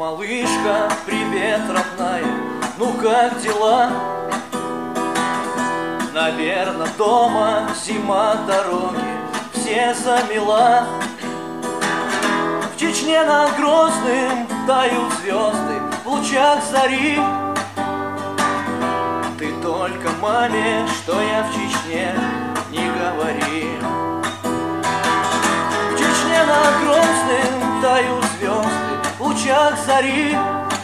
Малышка, привет, родная, ну как дела? Наверно, дома зима, дороги все замела. В Чечне над Грозным тают звезды в лучах зари. Ты только маме, что я в Чечне, не говори. В Чечне над Грозным тают звезды в лучах зари.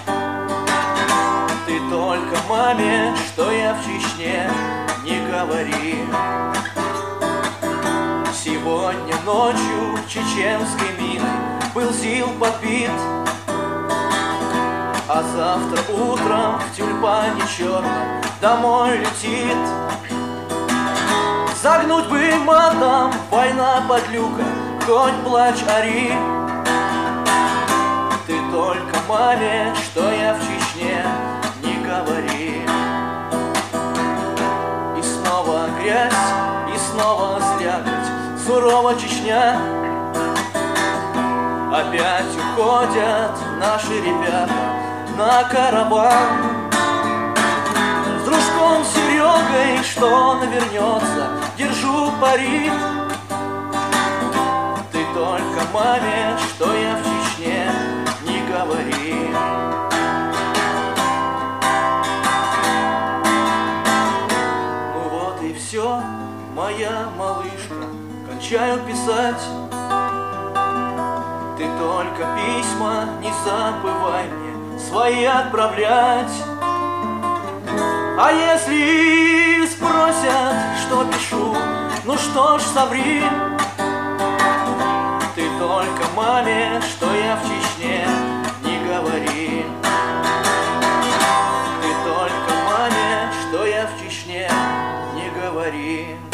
Ты только маме, что я в Чечне, не говори. Сегодня ночью чеченской миной был ЗИЛ подбит, а завтра утром в тюльпане черном домой летит. Загнуть бы матом, война подлюка, хоть плачь ори. Ты только маме, что я в Чечне, не говори. И снова грязь, и снова слякоть, сурова Чечня. Опять уходят наши ребята на караван. С дружком Серегой, что он вернется, держу пари. Ты только маме, что я в Чечне, не говори. Ну вот и все, моя малышка, кончаю писать. Ты только письма не забывай мне свои отправлять. А если спросят, что пишу, ну что ж, соври. Ты только маме, что я в Чечне, не говори. Ты только маме, что я в Чечне, не говори.